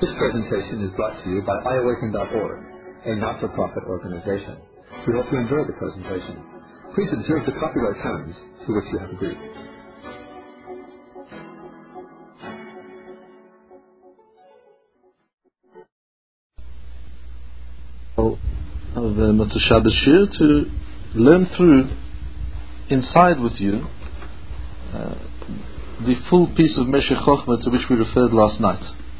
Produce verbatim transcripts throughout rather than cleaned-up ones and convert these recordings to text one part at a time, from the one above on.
This presentation is brought to you by i awaken dot org, a not-for-profit organization. We hope you enjoy the presentation. Please observe the copyright terms to which you have agreed. Of the Motzei Shabbos Shir to learn through inside with you uh, the full piece of Meshech Chochmah to which we referred last night.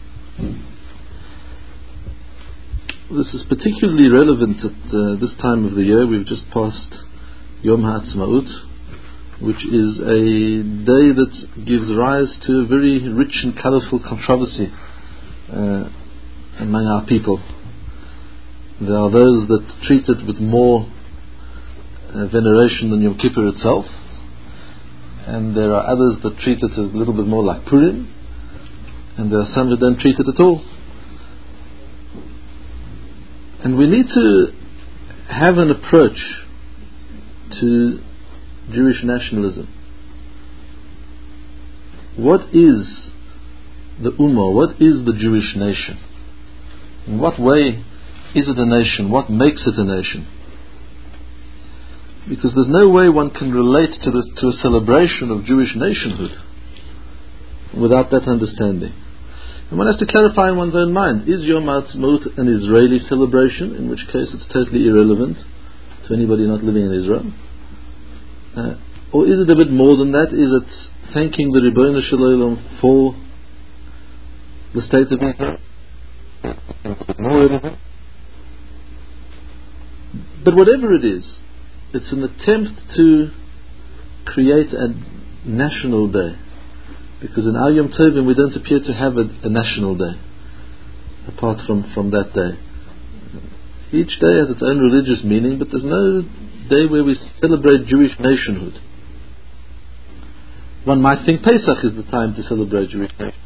This is particularly relevant at uh, this time of the year. We've just passed Yom HaAtzmaut, which is a day that gives rise to a very rich and colourful controversy uh, among our people. There are those that treat it with more uh, veneration than Yom Kippur itself, and there are others that treat it a little bit more like Purim, and there are some who don't treat it at all. And we need to have an approach to Jewish nationalism. What is the Ummah? What is the Jewish nation? In what way is it a nation? What makes it a nation? Because there's no way one can relate to this, to a celebration of Jewish nationhood without that understanding. And one has to clarify in one's own mind, is Yom HaAtzmaut an Israeli celebration, in which case it's totally irrelevant to anybody not living in Israel? Uh, or is it a bit more than that? Is it thanking the Ribono Shel Olam for the state of Israel? More relevant? But whatever it is, it's an attempt to create a national day. Because in our Yom Tovim we don't appear to have a, a national day, apart from, from that day. Each day has its own religious meaning, but there's no day where we celebrate Jewish nationhood. One might think Pesach is the time to celebrate Jewish nationhood.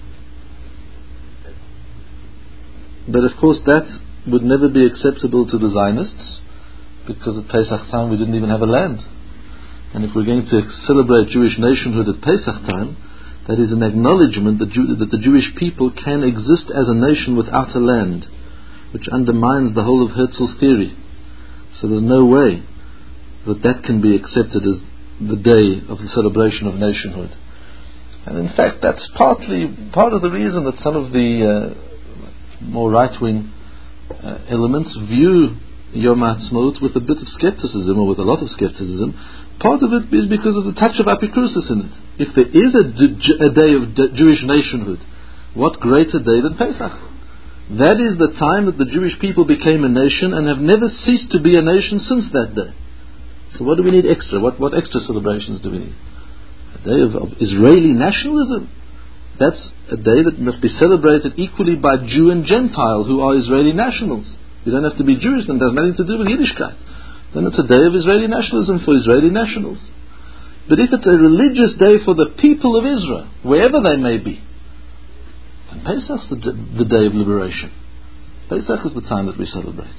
But of course that would never be acceptable to the Zionists, because at Pesach time we didn't even have a land. And if we're going to celebrate Jewish nationhood at Pesach time, that is an acknowledgement that, Jew, that the Jewish people can exist as a nation without a land, which undermines the whole of Herzl's theory. So there's no way that that can be accepted as the day of the celebration of nationhood. And in fact that's partly part of the reason that some of the uh, more right-wing uh, elements view Yom HaAtzmaut with a bit of skepticism, or with a lot of skepticism. Part of it is because of the touch of apikrusis in it. If there is a, d- a day of d- Jewish nationhood, what greater day than Pesach? That is the time that the Jewish people became a nation and have never ceased to be a nation since that day. So what do we need extra? What, what extra celebrations do we need? A day of, of Israeli nationalism. That's a day that must be celebrated equally by Jew and Gentile who are Israeli nationals. You don't have to be Jewish, and it has nothing to do with Yiddishkeit. Then it's a day of Israeli nationalism for Israeli nationals. But if it's a religious day for the people of Israel, wherever they may be, then Pesach's the, the day of liberation. Pesach is the time that we celebrate.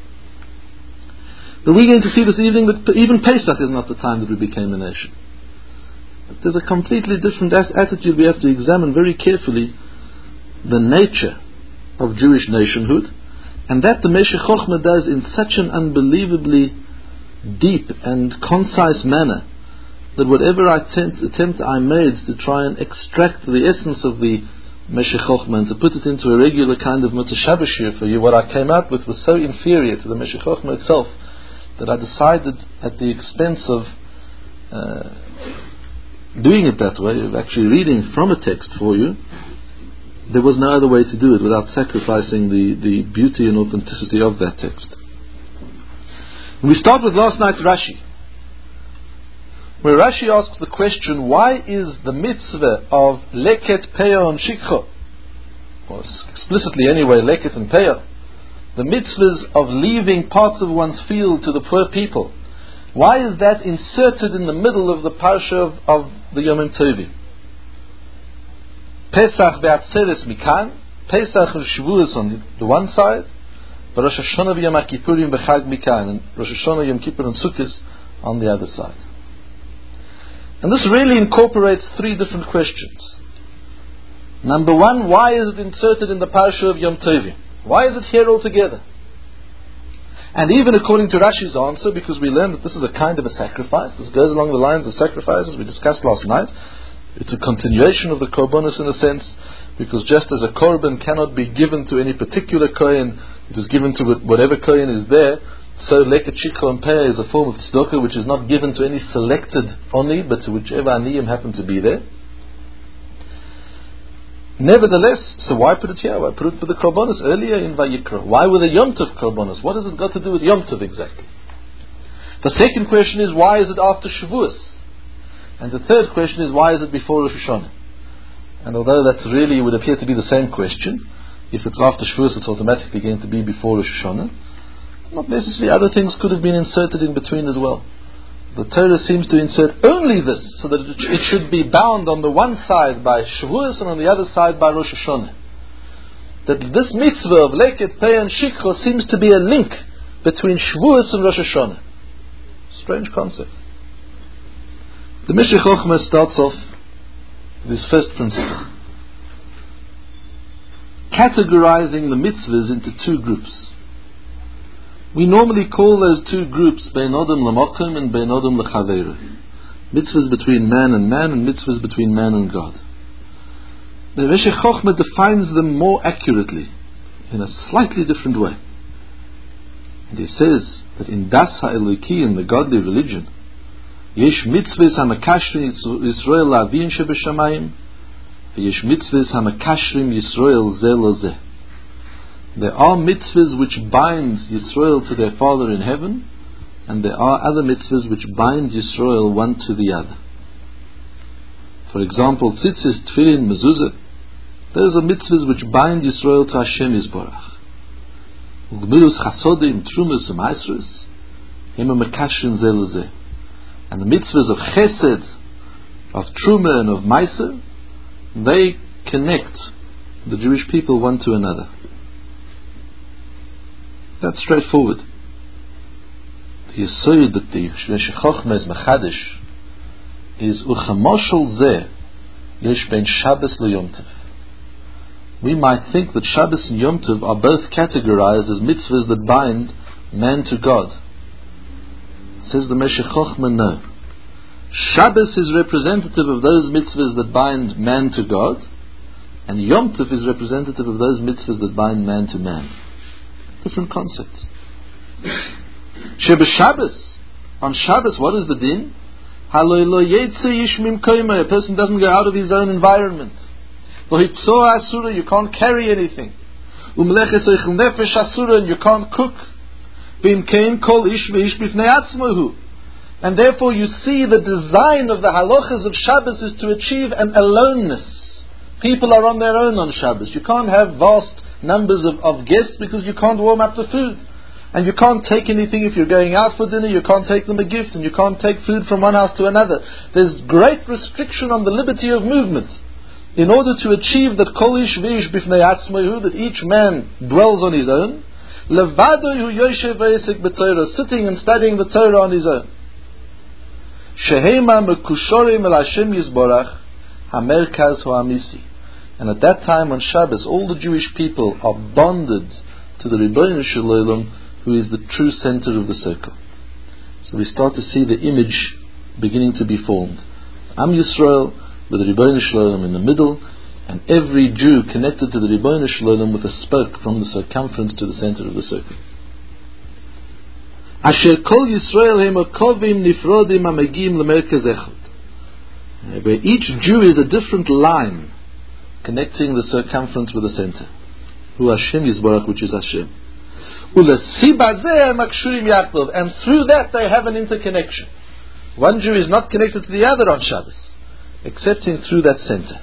But we're going to see this evening that even Pesach is not the time that we became a nation. But there's a completely different as- attitude. We have to examine very carefully the nature of Jewish nationhood, and that the Meshech Chochmah does in such an unbelievably deep and concise manner that whatever attempt, attempt I made to try and extract the essence of the Meshech Chochmah and to put it into a regular kind of Motzei Shabbos Shir for you, what I came out with was so inferior to the Meshech Chochmah itself that I decided, at the expense of uh, doing it that way, of actually reading from a text for you, there was no other way to do it without sacrificing the, the beauty and authenticity of that text. We start with last night's Rashi, where Rashi asks the question, why is the mitzvah of leket, peah and shikha, or explicitly anyway, leket and peah, the mitzvahs of leaving parts of one's field to the poor people, why is that inserted in the middle of the parsha of, of the Yom Tovim? Pesach ve'atzeres mikan, Pesach and Shavuos on the one side, but Rosh Hashanah v'Yom Kippurim b'Chag mikan, and Rosh Hashanah, Yom Kippur and Sukkot on the other side. And this really incorporates three different questions. Number one, why is it inserted in the parasha of Yom Tovim? Why is it here altogether? And even according to Rashi's answer, because we learned that this is a kind of a sacrifice, this goes along the lines of sacrifices we discussed last night. It's a continuation of the korbanos in a sense, because just as a korban cannot be given to any particular kohen, it is given to whatever kohen is there, so leket shikha and peh is a form of tzedakah which is not given to any selected oni, but to whichever aniyim happen to be there. Nevertheless, so why put it here? Why put it with the korbanos earlier in Vayikra? Why with the Yom Tov korbanos? What has it got to do with Yom Tov exactly? The second question is, why is it after Shavuos? And the third question is, why is it before Rosh Hashanah? And although that really would appear to be the same question, if it's after Shavuos, it's automatically going to be before Rosh Hashanah. Not necessarily, other things could have been inserted in between as well. The Torah seems to insert only this, so that it should be bound on the one side by Shavuos and on the other side by Rosh Hashanah. That this mitzvah of Leket, Peh and Shikha seems to be a link between Shavuos and Rosh Hashanah. Strange concept. The Meshech Chochmah starts off with his first principle, categorizing the mitzvahs into two groups. We normally call those two groups Bein Adam L'Mokim and Bein Adam L'Chaveru. Mitzvahs between man and man and mitzvahs between man and God. The Meshech Chochmah defines them more accurately, in a slightly different way. And he says that in Das HaEloki, in the godly religion, Yesh mitzvahs hamakashrim Yisrael la'avim shebeshamayim, v'yesh mitzvahs hamakashrim Yisrael zeh lo zeh. There are mitzvahs which bind Yisrael to their Father in heaven, and there are other mitzvahs which bind Yisrael one to the other. For example, tzitzis, tefillin, mezuzah, those are mitzvahs which bind Yisrael to Hashem Yisborach. Ugmilus chasodim, trumas, and maasros, hema mekashrin zeh lo zeh. And the mitzvahs of chesed, of truma and of meiser, they connect the Jewish people one to another. That's straightforward. The yesod that the Meshech Chochmah is mechadish is uchamoshel zeh yesh ben Shabbos leYom Tov. We might think that Shabbos and Yom Tov are both categorized as mitzvahs that bind man to God. Says the Meshech Chochmah, no. Shabbos is representative of those mitzvahs that bind man to God, and Yom Tov is representative of those mitzvahs that bind man to man. Different concepts. Sheba Shabbos, on Shabbos, what is the din? A person doesn't go out of his own environment. You can't carry anything. And you can't cook. And therefore you see the design of the halachas of Shabbos is to achieve an aloneness. People are on their own on Shabbos. You can't have vast numbers of, of guests because you can't warm up the food. And you can't take anything if you're going out for dinner, you can't take them a gift, and you can't take food from one house to another. There's great restriction on the liberty of movement. In order to achieve that kol ish v'ish b'fnei atzmahu, that each man dwells on his own, levado hu yoshev v'yesek b'Torah, sitting and studying the Torah on his own. Shehema mekushorim el Hashem Yisborach, hamerkaz ho'amisi. And at that time on Shabbos, all the Jewish people are bonded to the Ribbono Shel Olam, who is the true center of the circle. So we start to see the image beginning to be formed. Am Yisrael with the Ribbono Shel Olam in the middle, and every Jew connected to the Ribbono Shel Olam with a spoke from the circumference to the center of the circle. Asher kol Yisrael hem okovim nifrodim amegim lemerkez echad. Where each Jew is a different line connecting the circumference with the center. Hu Hashem Yisborach, which is Hashem. And through that they have an interconnection. One Jew is not connected to the other on Shabbos, excepting through that center.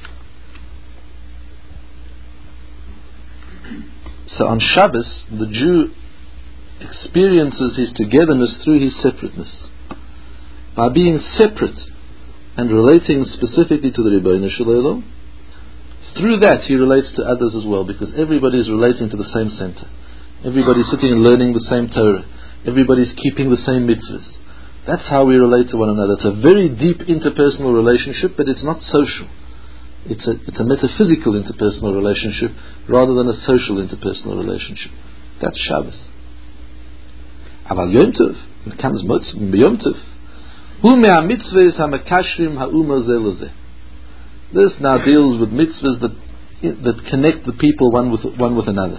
So on Shabbos, the Jew experiences his togetherness through his separateness. By being separate and relating specifically to the Ribbono Shel Olam, through that he relates to others as well, because everybody is relating to the same center. Everybody's sitting and learning the same Torah. Everybody's keeping the same mitzvahs. That's how we relate to one another. It's a very deep interpersonal relationship, but it's not social. It's a, it's a metaphysical interpersonal relationship rather than a social interpersonal relationship. That's Shabbos. Aval Yom Tov, it comes Yom Tov. Hu mea mitzvahs ha-mekashrim ha'uma zeh lezeh. This now deals with mitzvahs that that connect the people one with one with another.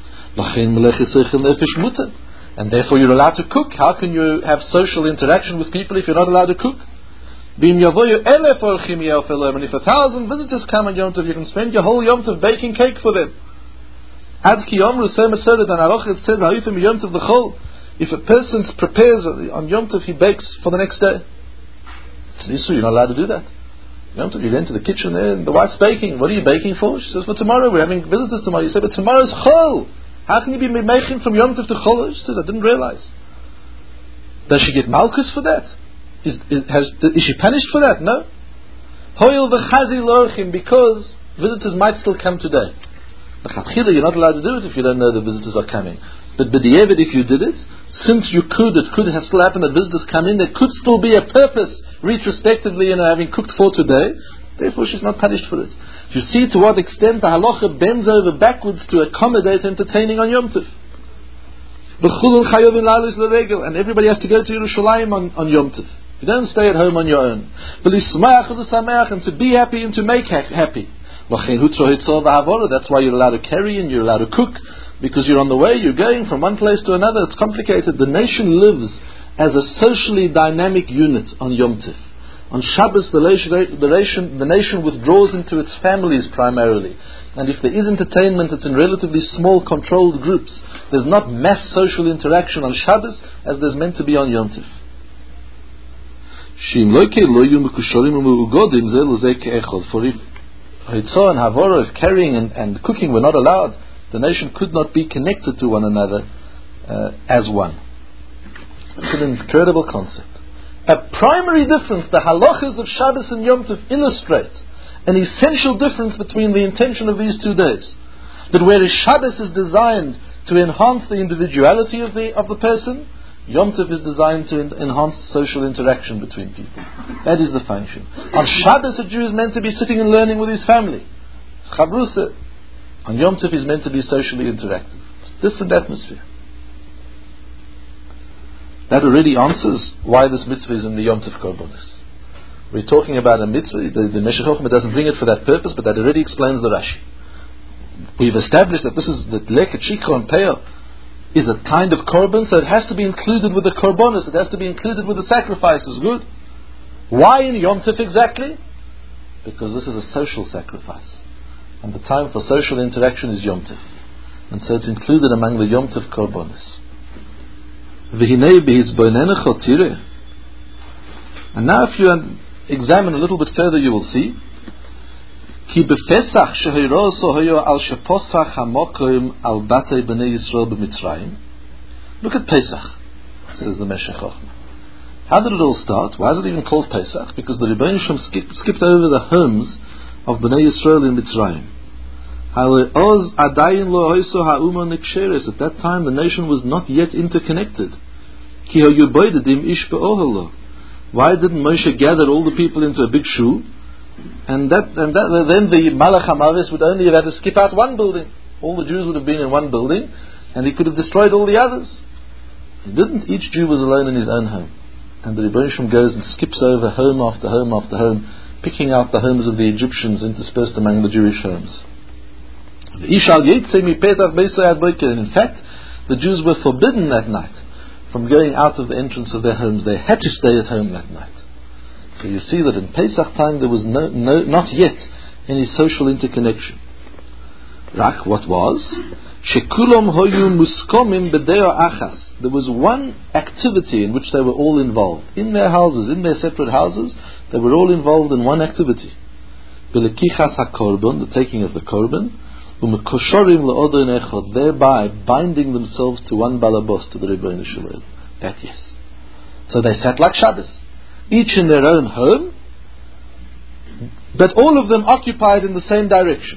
And therefore you're allowed to cook. How can you have social interaction with people if you're not allowed to cook? And if a thousand visitors come on Yom Tov, you can spend your whole Yom Tov baking cake for them. If a person prepares on Yom Tov, he bakes for the next day. You're not allowed to do that. Yom Tov, you go into the kitchen there and the wife's baking. What are you baking for? She says, for tomorrow. We're having visitors tomorrow. You say, but tomorrow's Chol. How can you be making from Yom Tov to Chol? She says, I didn't realize. Does she get malchus for that? Is, is, has, is she punished for that? No. Hoyel v'chazi lorchim, because visitors might still come today. You're not allowed to do it if you don't know the visitors are coming. But b'di'evid, if you did it, since you could, it could have still happened that visitors come in, there could still be a purpose retrospectively in having cooked for today, therefore she's not punished for it. You see to what extent the halacha bends over backwards to accommodate entertaining on Yom Tov. And everybody has to go to Yerushalayim on, on Yom Tov. You don't stay at home on your own. And to be happy and to make ha- happy. That's why you're allowed to carry and you're allowed to cook, because you're on the way, you're going from one place to another. It's complicated. The nation lives as a socially dynamic unit on Yom Tov. On Shabbos, the nation, the, nation, the nation withdraws into its families primarily. And if there is entertainment, it's in relatively small, controlled groups. There's not mass social interaction on Shabbos as there's meant to be on Yom Tov. For if Hitzah and Havara, if carrying and, and cooking were not allowed, the nation could not be connected to one another uh, as one. It's an incredible concept. A primary difference, the halachas of Shabbos and Yom Tov illustrate an essential difference between the intention of these two days. That whereas Shabbos is designed to enhance the individuality of the of the person, Yom Tov is designed to en- enhance social interaction between people. That is the function. On Shabbos, a Jew is meant to be sitting and learning with his family. It's chabrusa. On Yom Tov, he's meant to be socially interactive. Different atmosphere. That already answers why this mitzvah is in the Yom Tov Korbanos. We're talking about a mitzvah. The, the Meshech Chochmah doesn't bring it for that purpose, but that already explains the Rashi. We've established that this is the leket shikha and peah is a kind of korban, so it has to be included with the korbanos. It has to be included with the sacrifices. Good. Why in Yom Tov exactly? Because this is a social sacrifice, and the time for social interaction is Yom Tov, and so it's included among the Yom Tov korbanos. And now if you examine a little bit further, you will see Ki befesach shehiroso hoyo al sheposach hamokim al batei b'nei Yisrael b'Mitzrayim. Look at Pesach, says the Meshech Chochmah. How did it all start? Why is it even called Pesach? Because the Rebbeinu Shem skip, skipped over the homes of Bnei Yisrael in Mitzrayim. At that time the nation was not yet interconnected. Why didn't Moshe gather all the people into a big shul? And that, and that, then the Malach HaMavis would only have had to skip out one building. All the Jews would have been in one building, and he could have destroyed all the others. He didn't. Each Jew was alone in his own home. And the Rebbeinu Shem goes and skips over home after home after home, picking out the homes of the Egyptians interspersed among the Jewish homes. In fact, the Jews were forbidden that night from going out of the entrance of their homes. They had to stay at home that night. So you see that in Pesach time there was no, no, not yet any social interconnection. Rak, what was? Shekulam hoyu muskomim b'deo achas. There was one activity in which they were all involved. In their houses, in their separate houses, they were all involved in one activity. B'lekichas hakorban, the taking of the korban, u'mekoshorim le'odon echod, thereby binding themselves to one balabos, to the Rebbeinu Shalom. That yes. So they sat like Shabbos, each in their own home, but all of them occupied in the same direction.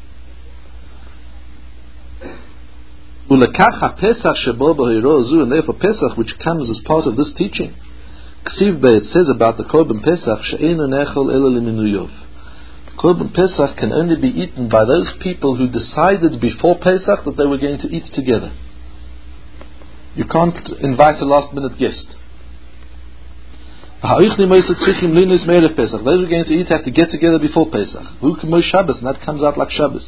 And therefore Pesach, which comes as part of this teaching, it says about the Korban Pesach, Korban Pesach can only be eaten by those people who decided before Pesach that they were going to eat together. You can't invite a last minute guest. Those who are going to eat have to get together before Pesach. Who can Shabbos? And that comes out like Shabbos.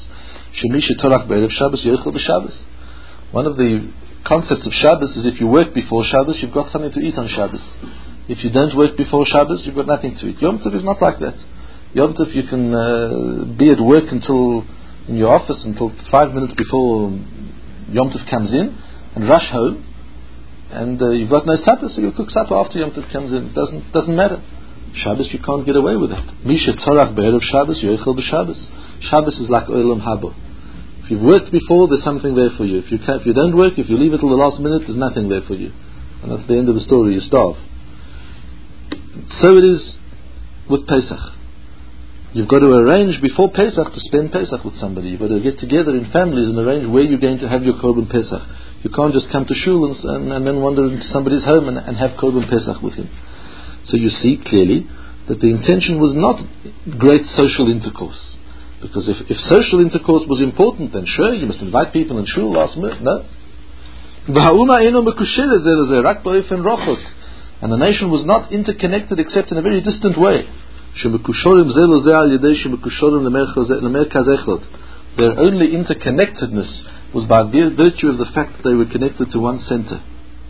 One of the concepts of Shabbos is if you work before Shabbos, you've got something to eat on Shabbos. If you don't work before Shabbos, you've got nothing to eat. Yom Tov is not like that. Yom Tov, you can uh, be at work until in your office until five minutes before Yom Tov comes in and rush home, and uh, you've got no supper, so you cook supper after Yom Tov comes in. It doesn't doesn't matter. Shabbos, you can't get away with it. Misha Torach Be'erev Shabbos Yochel B'Shabbos. Shabbos is like Olam Haba. If you've worked before, there's something there for you. If you can, if you don't work, if you leave it till the last minute, there's nothing there for you, and that's the end of the story. You starve. So it is with Pesach. You've got to arrange before Pesach to spend Pesach with somebody. You've got to get together in families and arrange where you're going to have your Korban Pesach. You can't just come to shul and, and, and then wander into somebody's home and, and have Korban Pesach with him. So you see clearly that the intention was not great social intercourse. Because if, if social intercourse was important, then sure, you must invite people in shul last minute. No. And the nation was not interconnected except in a very distant way. Their only interconnectedness was by virtue of the fact that they were connected to one center.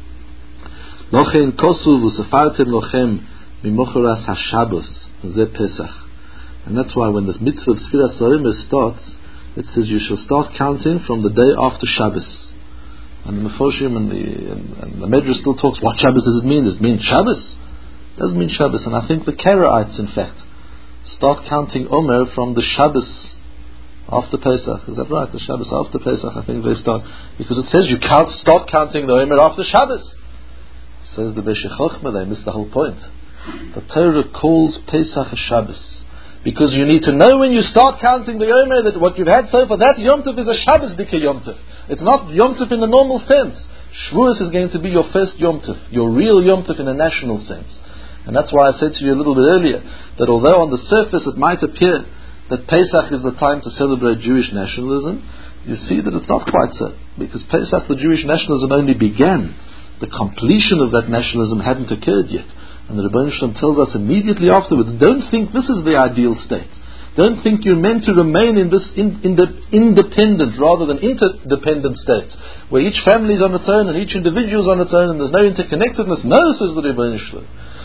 And that's why when the mitzvah of Sfiras HaOmer starts, it says you shall start counting from the day after Shabbos. And the Mefoshim and the, and, and the Medrash still talks, what Shabbos does it mean? Does it mean Shabbos? It doesn't mean Shabbos. And I think the Karaites, in fact, start counting Omer from the Shabbos after Pesach. Is that right? The Shabbos after Pesach, I think they start. Because it says you count, start counting the Omer after Shabbos. Says the Beshech Chochmah, they missed the whole point. The Torah calls Pesach a Shabbos. Because you need to know when you start counting the Omer that what you've had so far, that Yom Tov is a Shabbos Dika Yom Tov. It's not Yom Tov in the normal sense. Shavuos is going to be your first Yom Tov, your real Yom Tov in a national sense. And that's why I said to you a little bit earlier that although on the surface it might appear that Pesach is the time to celebrate Jewish nationalism, you see that it's not quite so. Because Pesach, the Jewish nationalism only began. The completion of that nationalism hadn't occurred yet. And the Rebbeinu Shalom tells us immediately afterwards, don't think this is the ideal state. Don't think you're meant to remain in this in, in the independent rather than interdependent state, where each family is on its own and each individual is on its own and there's no interconnectedness. No, says the Rebbeinu Shalom.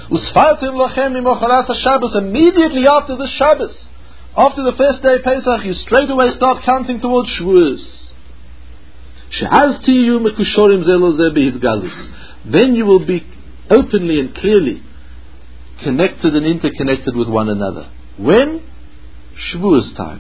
Immediately after the Shabbos, after the first day of Pesach, you straight away start counting towards Shavuos. Then you will be openly and clearly connected and interconnected with one another. When? Shavuos time.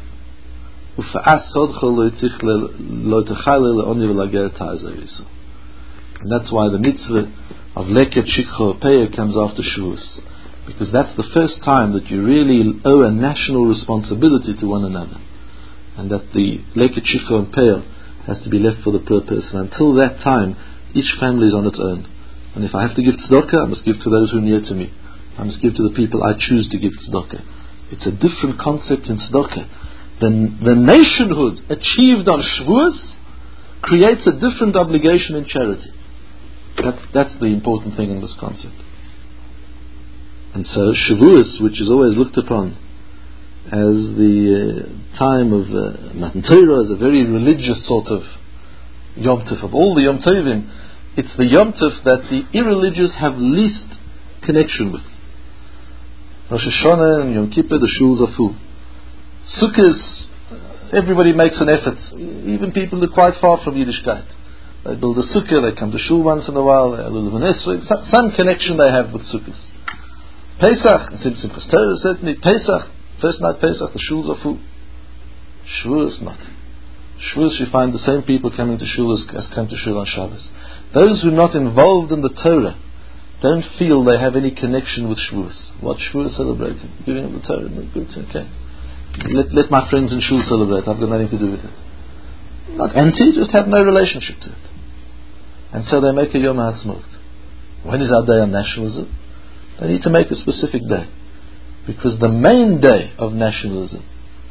And that's why the mitzvah of Leket Shikha Peah comes after Shavuos. Because that's the first time that you really owe a national responsibility to one another. And that the Leket Shikha Peah has to be left for the purpose. And until that time, each family is on its own. And if I have to give tzedakah, I must give to those who are near to me. I must give to the people I choose to give tzedakah. It's a different concept in tzedakah. The, the nationhood achieved on Shavuos creates a different obligation in charity. That's, that's the important thing in this concept. And so Shavuos, which is always looked upon as the uh, time of uh, Matan Torah, as a very religious sort of Yom Tov, of all the Yom Tovim, it's the Yom Tov that the irreligious have least connection with. Rosh Hashanah and Yom Kippur, the shuls are full. Sukkot, everybody makes an effort. Even people who are quite far from Yiddishkeit. They build a sukkah, they come to shul once in a while, they have a little some, some connection they have with Sukkot. Pesach, Simchas Torah certainly, Pesach, first night Pesach, the shuls are full. Shavuos not. Shavuos you find the same people coming to shul as, as come to shul on Shabbos. Those who are not involved in the Torah don't feel they have any connection with Shavuos. What Shavuos celebrating? Giving up the Torah, good, okay. Let, let my friends in shul celebrate, I've got nothing to do with it. Not anti, just have no relationship to it. And so they make a Yom HaAtzmaut. When is our day of nationalism? They need to make a specific day. Because the main day of nationalism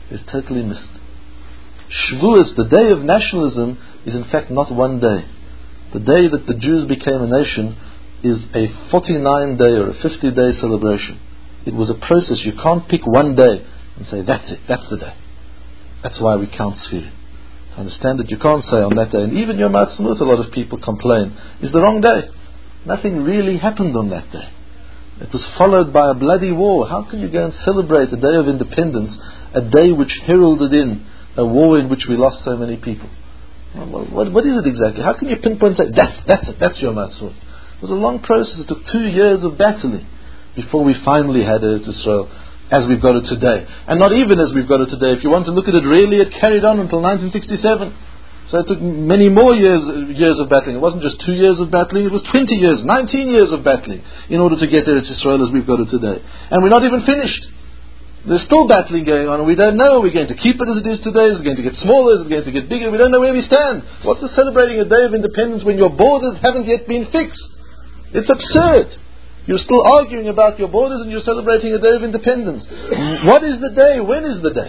is totally missed. Shavuos, the day of nationalism, is in fact not one day. The day that the Jews became a nation is a forty-nine day or a fifty day celebration. It was a process. You can't pick one day and say, that's it, that's the day. That's why we count Sfira. Understand that you can't say on that day, and even Yom Ha'atzmaut, a lot of people complain, is the wrong day. Nothing really happened on that day. It was followed by a bloody war. How can you go and celebrate a day of independence, a day which heralded in a war in which we lost so many people? Well, what, what is it exactly? How can you pinpoint and say, that's, that's it, that's Yom Ha'atzmaut? It was a long process. It took two years of battling before we finally had Eretz Israel as we've got it today. And not even as we've got it today. If you want to look at it really, it carried on until nineteen sixty-seven. So it took many more years years of battling. It wasn't just two years of battling, it was twenty years, nineteen years of battling in order to get Eretz Israel as we've got it today. And we're not even finished. There's still battling going on, and we don't know. Are we going to keep it as it is today? Is it going to get smaller? Is it going to get bigger? We don't know where we stand. What's the celebrating a day of independence when your borders haven't yet been fixed? It's absurd. You're still arguing about your borders and you're celebrating a day of independence. What is the day? When is the day?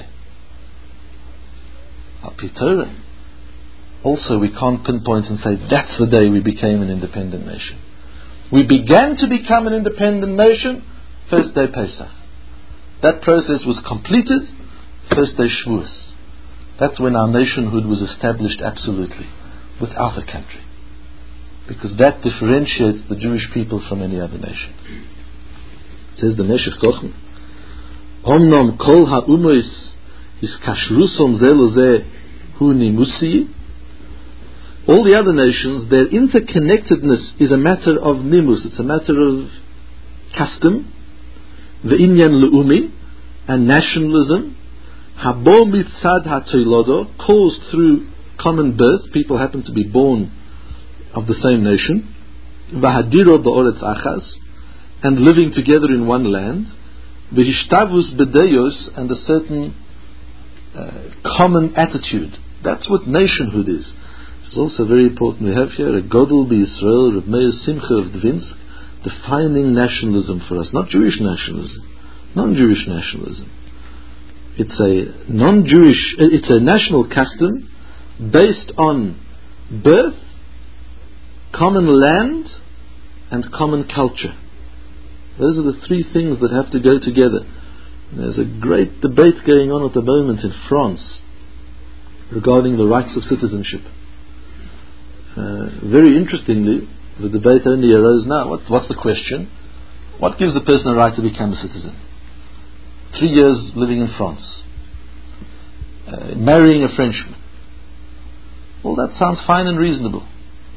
Al-Pi-Torah. Also, we can't pinpoint and say, that's the day we became an independent nation. We began to become an independent nation, first day Pesach. That process was completed, first day Shavuos. That's when our nationhood was established absolutely, without a country. Because that differentiates the Jewish people from any other nation. It says the Meshech Kochen, Omnom kol ha'umois is kashrusom ze lo ze hu nimusi. All the other nations, their interconnectedness is a matter of nimus. It's a matter of custom, ve'inyan le'umi, and nationalism. Habo mitzad ha'toilodo, caused through common birth. People happen to be born of the same nation, v'hadiro ba'oretz achas, and living together in one land, v'hishtabus bedeyos, and a certain uh, common attitude. That's what nationhood is. It's also very important. We have here a Godel b'Yisrael, Reb Meir Simcha of Dvinsk, defining nationalism for us, not Jewish nationalism, non-Jewish nationalism. It's a non-Jewish, it's a national custom based on birth, common land, and common culture. Those are the three things that have to go together. There's a great debate going on at the moment in France regarding the rights of citizenship. Uh, very interestingly, the debate only arose now. What, what's the question? What gives the person a right to become a citizen? Three years living in France. Uh, marrying a Frenchman. Well, that sounds fine and reasonable.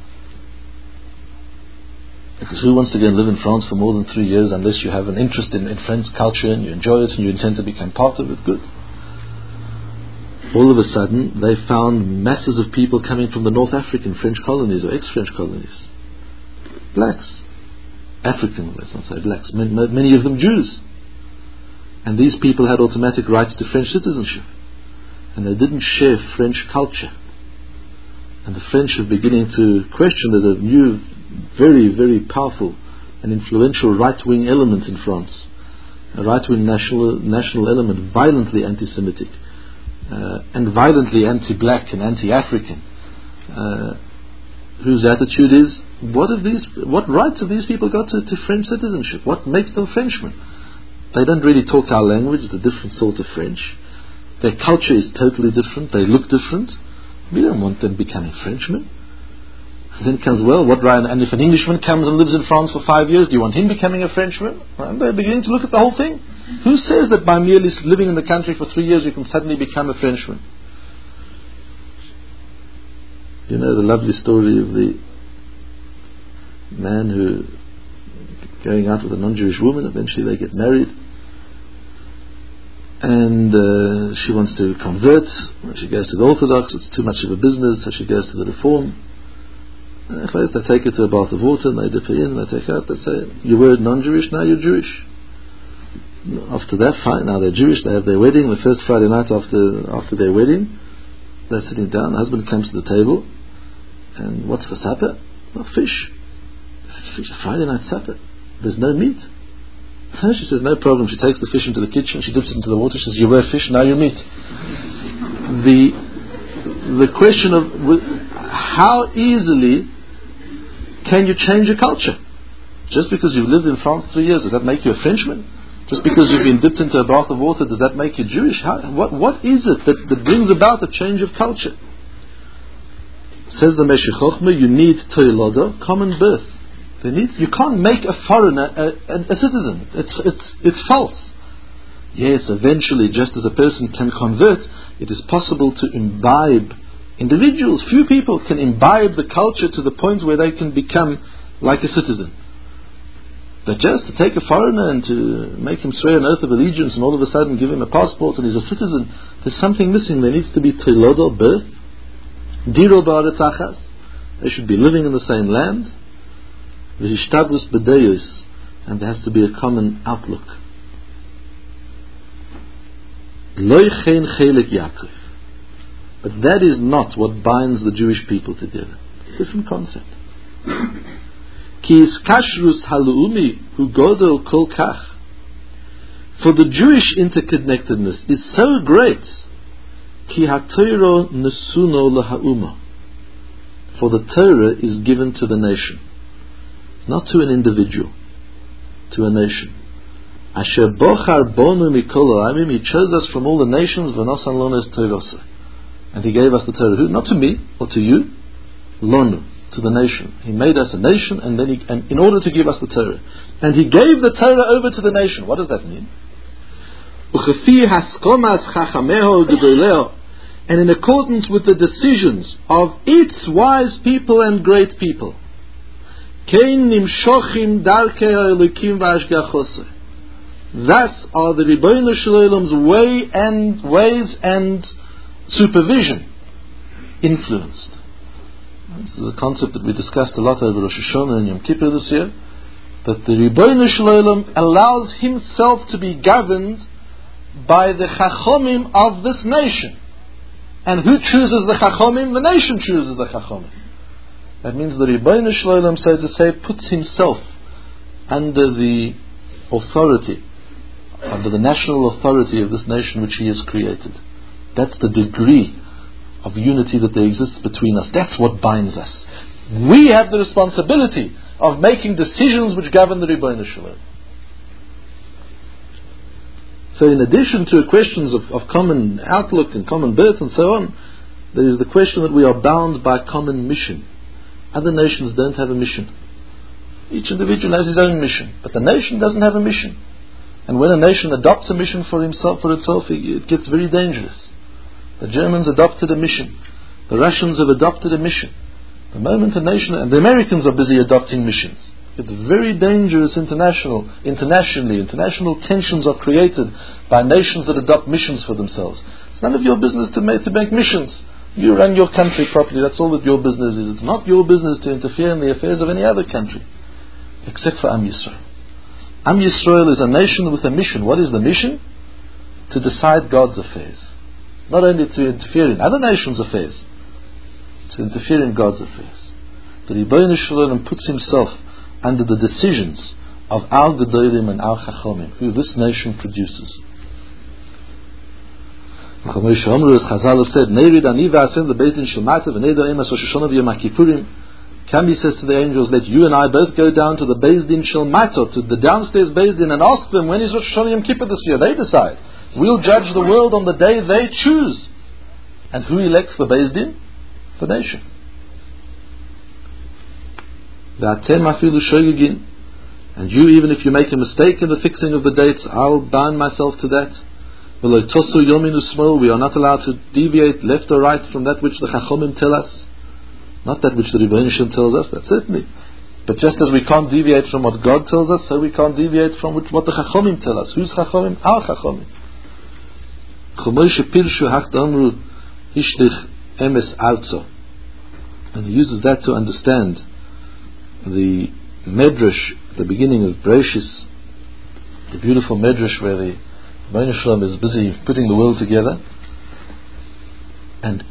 Because who wants to go and live in France for more than three years unless you have an interest in, in French culture and you enjoy it and you intend to become part of it? Good. All of a sudden, they found masses of people coming from the North African French colonies or ex-French colonies. Blacks. African, let's not say blacks. Many, many of them Jews. And these people had automatic rights to French citizenship. And they didn't share French culture. And the French are beginning to question that a new, very, very powerful and influential right-wing element in France, a right-wing national national element, violently anti-Semitic, uh, and violently anti-black and anti-African, uh, whose attitude is, what have these, what rights have these people got to, to French citizenship? What makes them Frenchmen? They don't really talk our language. It's a different sort of French. Their culture is totally different. They look different. We don't want them becoming Frenchmen. And then it comes, well, what right? And if an Englishman comes and lives in France for five years, do you want him becoming a Frenchman? Well, they're beginning to look at the whole thing. Who says that by merely living in the country for three years you can suddenly become a Frenchman? You know the lovely story of the man who going out with a non-Jewish woman, eventually they get married, and uh, she wants to convert. She goes to the Orthodox. It's too much of a business, so she goes to the Reform. And first they take her to a bath of water and they dip her in and they take her out. They say, you were non-Jewish, now you're Jewish. After that, fine, now they're Jewish. They have their wedding. The first Friday night after after their wedding, they're sitting down. The husband comes to the table, and what's for supper? Well, fish. Fish. A Friday night supper. There's no meat. She says, no problem. She takes the fish into the kitchen, she dips it into the water, she says, you were fish, now you're meat. The, the question of how easily can you change a culture? Just because you've lived in France three years, does that make you a Frenchman? Just because you've been dipped into a bath of water, does that make you Jewish? How, what, what is it that, that brings about a change of culture? Says the Meshech Chochmah, you need Toiloda, common birth. They need, you can't make a foreigner a, a, a citizen. It's, it's, it's false. Yes, eventually, just as a person can convert, it is possible to imbibe individuals. Few people can imbibe the culture to the point where they can become like a citizen. But just to take a foreigner and to make him swear an oath of allegiance and all of a sudden give him a passport and he's a citizen, there's something missing. There needs to be Toiloda, birth. Diro ba'aretz. They should be living in the same land. V'hishtabus b'deyos, and there has to be a common outlook. Loi chen chelek Yaakov, but that is not what binds the Jewish people together. Different concept. Ki is kashrus haluumi hu godel kol kach. For the Jewish interconnectedness is so great. Ki ha-Torah nesuno laha'uma. For the Torah is given to the nation. Not to an individual, to a nation. Asher bochar bonu mikol ha'amim, He chose us from all the nations, v'nosan lonu es Torah, and He gave us the Torah. Who? Not to me or to you, lonu, to the nation. He made us a nation, and then He, and in order to give us the Torah, and He gave the Torah over to the nation. What does that mean? Uchefi haskomas chachameho gedoleho, and in accordance with the decisions of its wise people and great people. Kein nimshochim darkei ha'elokim v'ashgachoseh. Thus are the Ribono Shel Olam's way and ways and supervision influenced. This is a concept that we discussed a lot over Rosh Hashanah and Yom Kippur this year. That the Ribono Shel Olam allows Himself to be governed by the Chachomim of this nation. And who chooses the Chachomim? The nation chooses the Chachomim. That means the Ribono Shel Olam, so to say, puts himself under the authority, under the national authority of this nation which he has created. That's the degree of unity that there exists between us. That's what binds us. We have the responsibility of making decisions which govern the Ribono Shel Olam. So in addition to questions of, of common outlook and common birth and so on, there is the question that we are bound by common mission. Other nations don't have a mission. Each individual has his own mission, but the nation doesn't have a mission. And when a nation adopts a mission for himself, for itself, it gets very dangerous. The Germans adopted a mission. The Russians have adopted a mission. The moment a nation, and the Americans are busy adopting missions. It's very dangerous international, internationally. International tensions are created by nations that adopt missions for themselves. It's none of your business to make, to make missions. You run your country properly, that's all that your business is. It's not your business to interfere in the affairs of any other country. Except for Am Yisrael. Am Yisrael is a nation with a mission. What is the mission? To decide God's affairs. Not only to interfere in other nations' affairs, to interfere in God's affairs. The Ribono Shel Olam puts Himself under the decisions of our Gedolim and our Chachomim, who this nation produces. As Chazal have said, Neirid ani v'asem lebeit din shel matav v'neido emas Rosh Hashanah v'Yom HaKippurim. Kami says to the angels, let you and I both go down to the Beis Din Shel Matav, to the downstairs Beis Din, and ask them, when is Rosh Hashanah Yom Kippur this year? They decide. We'll judge the world on the day they choose. And who elects the Beis Din? The nation. V'atem afilu shogegin. And you, even if you make a mistake in the fixing of the dates, I'll bind myself to that. We are not allowed to deviate left or right from that which the Chachomim tell us. Not that which the Ribono Shel Olam tells us, that's certainly. But just as we can't deviate from what God tells us, so we can't deviate from which, what the Chachomim tell us. Whose Chachomim? Our Chachomim. And he uses that to understand the Medrash, the beginning of Bereshis, the beautiful Medrash where the Ribono Shel Olam is busy putting the world together, and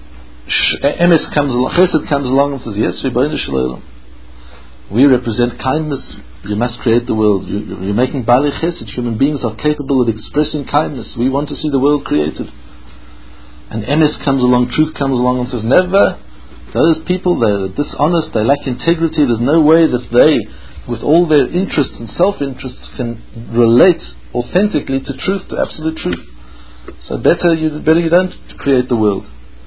Emes comes along, Chesed comes along and says, yes, Ribono Shel Olam, we represent kindness You must create the world. You, you're making Baalei Chesed. Human beings are capable of expressing kindness. We want to see the world created. And emes comes along, truth comes along and says, never. Those people, they're dishonest, they lack integrity. There's no way that they, with all their interests and self-interests, can relate authentically to truth, to absolute truth. So better you, better you don't create the world.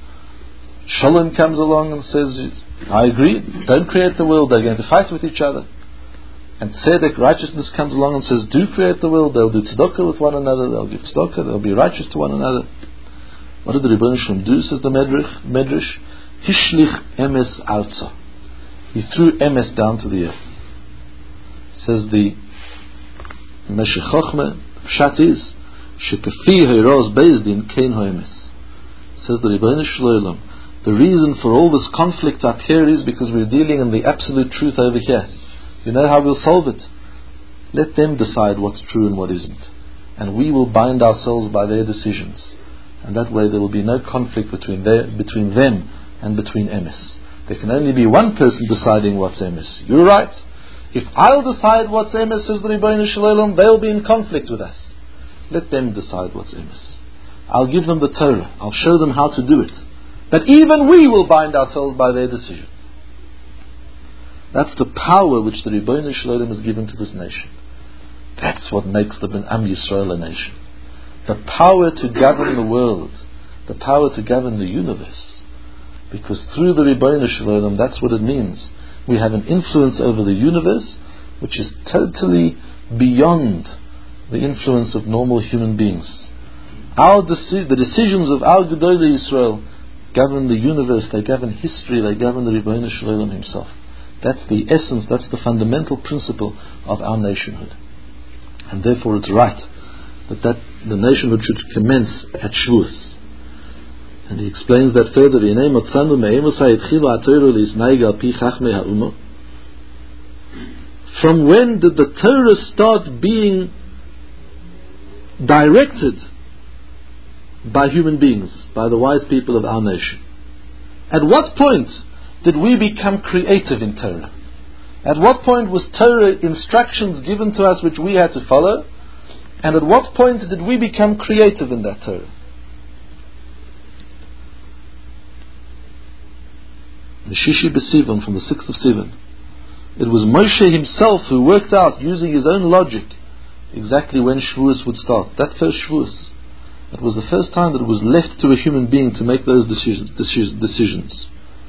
Shalom comes along and says, I agree, don't create the world, they're going to fight with each other. And tzedek, righteousness, comes along and says, do create the world, they'll do tzedakah with one another, they'll give tzedakah, they'll be righteous to one another. What did the Rebbeinu Shalom do, says the Medrash? Medrash, Hishlich emes arza. He threw emes down to the earth. Says the Meshech Chochmeh, Pshat is, Shekefi heiros bezdin kein hoemes. Says the Rebbeinu Shalom, the reason for all this conflict up here is because we're dealing in the absolute truth over here. You know how we'll solve it? Let them decide what's true and what isn't. And we will bind ourselves by their decisions. And that way there will be no conflict between their, between them and between emes. There can only be one person deciding what's emes. You're right. If I'll decide what's emes, says the Rebbeinu Shalom, they'll be in conflict with us. Let them decide what's emes. I'll give them the Torah. I'll show them how to do it. But even we will bind ourselves by their decision. That's the power which the Rebbeinu Shalom has given to this nation. That's what makes the Am Yisrael a nation. The power to govern the world, the power to govern the universe. Because through the Rebbeinu Shalom, that's what it means. We have an influence over the universe which is totally beyond the influence of normal human beings. Our deci- the decisions of our Gedolei Yisrael govern the universe, they govern history, they govern the Rebbeinu Shalom himself. That's the essence, that's the fundamental principle of our nationhood. And therefore it's right that, that the nationhood should commence at Shavuos. And he explains that further. From when did the Torah start being directed by human beings, by the wise people of our nation? At what point did we become creative in Torah? At what point was Torah instructions given to us which we had to follow? And at what point did we become creative in that Torah? The Shishi B'Sivan, from the sixth of Sivan. It was Moshe himself who worked out, using his own logic, exactly when Shavuos would start. That first Shavuos. It was the first time that it was left to a human being to make those decisions. decisions.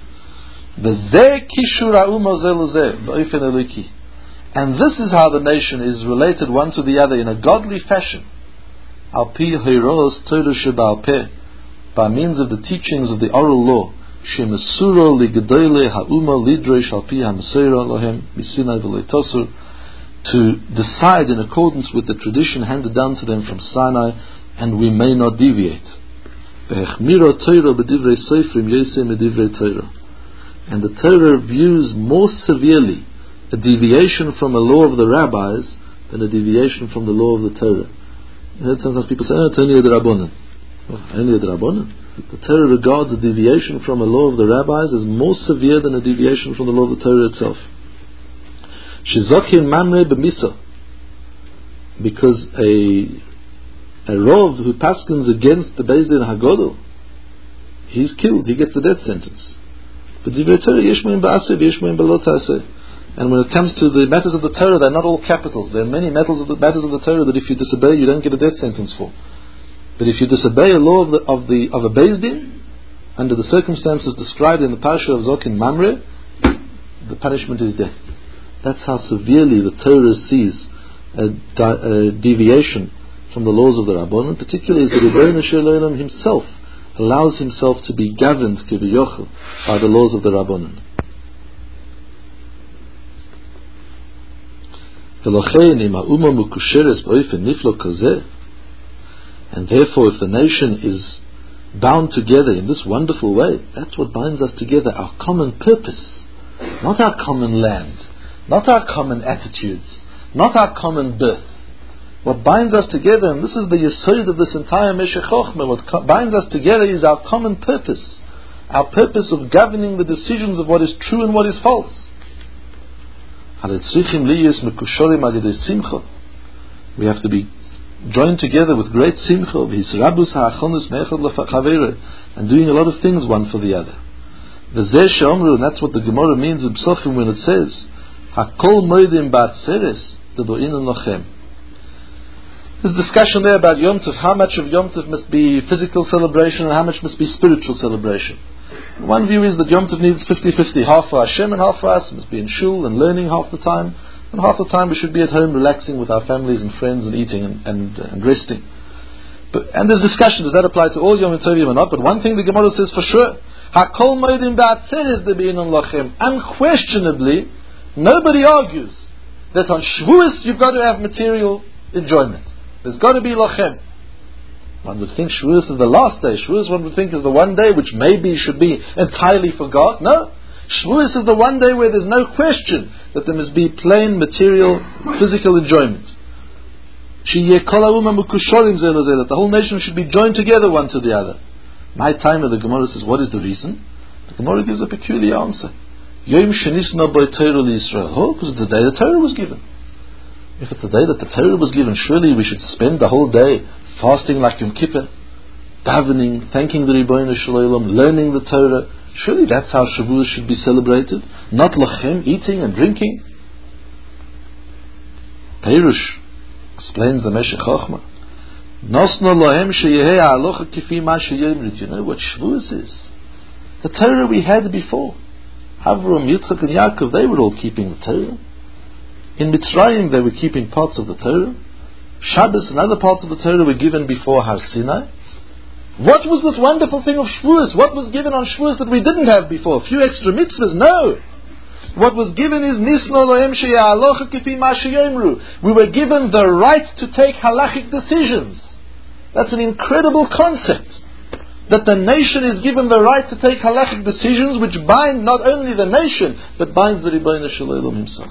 And this is how the nation is related one to the other in a godly fashion. Al pi heiros Torah sheba'al peh, by means of the teachings of the oral law. Shemesuro ligedolei ha'uma lidrosh al pi ha'meseira lohem misinai v'leitosur, to decide in accordance with the tradition handed down to them from Sinai, and we may not deviate. Ve'echmiro Torah b'divrei seifrim yosei medivrei Torah. And the Torah views more severely a deviation from a law of the rabbis than a deviation from the law of the Torah. You know, sometimes people say, oh, it's only a D'Rabbanan. Oh, only a D'Rabbanan? The Torah regards a deviation from a law of the rabbis as more severe than a deviation from the law of the Torah itself. Shizokin mamre b'misa, because a a rov who paskins against the Beis Din Hagodol, he's killed, he gets the death sentence. But divrei Torah yesh moim ba'aseh v'yesh moim b'lo ta'aseh. And when it comes to the matters of the Torah, they're not all capitals. There are many matters of the matters of the Torah that if you disobey, you don't get a death sentence for. But if you disobey a law of the of the of a Beis Din, under the circumstances described in the parasha of Zokin Mamre, the punishment is death. That's how severely the Torah sees a, di- a deviation from the laws of the Rabbanon, particularly as the Rebbeinu Shalom himself allows himself to be governed kiviyochel by the laws of the Rabbanon. And therefore, if the nation is bound together in this wonderful way, that's what binds us together, our common purpose, not our common land, not our common attitudes, not our common birth. What binds us together, and this is the yesod of this entire Meshech Chochmeh, what co- binds us together is our common purpose, our purpose of governing the decisions of what is true and what is false. We have to be joined together with great simcha, and doing a lot of things one for the other. And that's what the Gemara means in Psachim when it says, Hakol moedim ba'atzeres dedo'inu lochem. There's discussion there about Yom Tov, how much of Yom Tov must be physical celebration and how much must be spiritual celebration. One view is that Yom Tov needs fifty-fifty, half for Hashem and half for us. We must be in shul and learning half the time, and half the time we should be at home relaxing with our families and friends and eating and, and, uh, and resting. But, and there's discussion, does that apply to all Yom Tovim or not? But one thing the Gemara says for sure, Hakol moedim ba'atzeres dedo'inu lochem. Unquestionably, nobody argues that on Shavuos you've got to have material enjoyment. There's got to be lochem. One would think Shavuos is the last day. Shavuos, one would think, is the one day which maybe should be entirely forgot. No. Shavuos is the one day where there's no question that there must be plain material, physical enjoyment. That the whole nation should be joined together one to the other. My time the Gemara says, what is the reason? The Gemara gives a peculiar answer. Yom shenisna by Torah l'Yisrael. Oh, because it's the day the Torah was given. If it's the day that the Torah was given, surely we should spend the whole day fasting like Yom Kippur, davening, thanking the Ribono Shel Olam, learning the Torah. Surely that's how Shavuos should be celebrated, not lachem, eating and drinking. Perush explains the Meshech Chochmah. Nosno lohem sheyehei ha'alocha kifi ma sheyomrit. You know what Shavuos is? The Torah we had before. Avram, Yitzchak and Yaakov, they were all keeping the Torah. In Mitzrayim they were keeping parts of the Torah. Shabbos and other parts of the Torah were given before Har Sinai. What was this wonderful thing of Shavuos? What was given on Shavuos that we didn't have before? A few extra mitzvahs? No. What was given is Nisno lohem sheya'alocha kifi ma sheyomru. We were given the right to take halachic decisions. That's an incredible concept. That the nation is given the right to take halachic decisions which bind not only the nation, but binds the Ribono Shel Olam himself.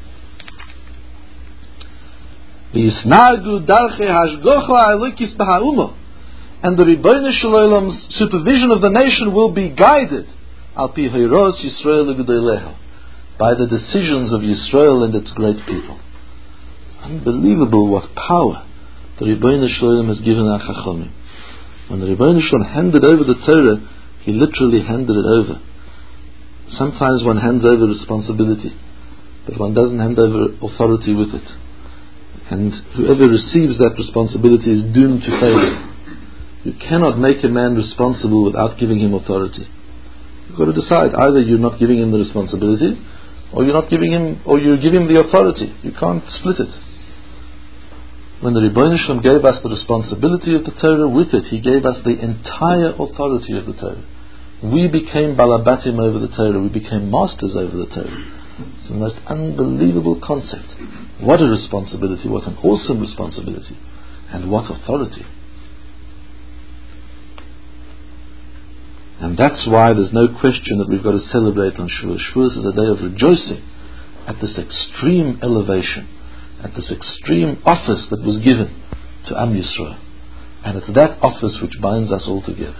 And the Ribono Shel Olam's supervision of the nation will be guided al pi heiros Yisrael u'gedoleha, by the decisions of Yisrael and its great people. Unbelievable what power the Ribono Shel Olam has given our Chachamim. When the Ribono Shel Olam handed over the Torah, he literally handed it over. Sometimes one hands over responsibility, but one doesn't hand over authority with it. And whoever receives that responsibility is doomed to failure. You cannot make a man responsible without giving him authority. You've got to decide, either you're not giving him the responsibility, or you're not giving him, or you give him the authority. You can't split it. When the Ribono Shel Olam gave us the responsibility of the Torah, with it he gave us the entire authority of the Torah. We became balabatim over the Torah. We became masters over the Torah. It's the most unbelievable concept. What a responsibility, what an awesome responsibility, and what authority. And that's why there's no question that we've got to celebrate on Shavuos. Shavuos is a day of rejoicing at this extreme elevation, at this extreme office that was given to Am Yisrael. And it's that office which binds us all together.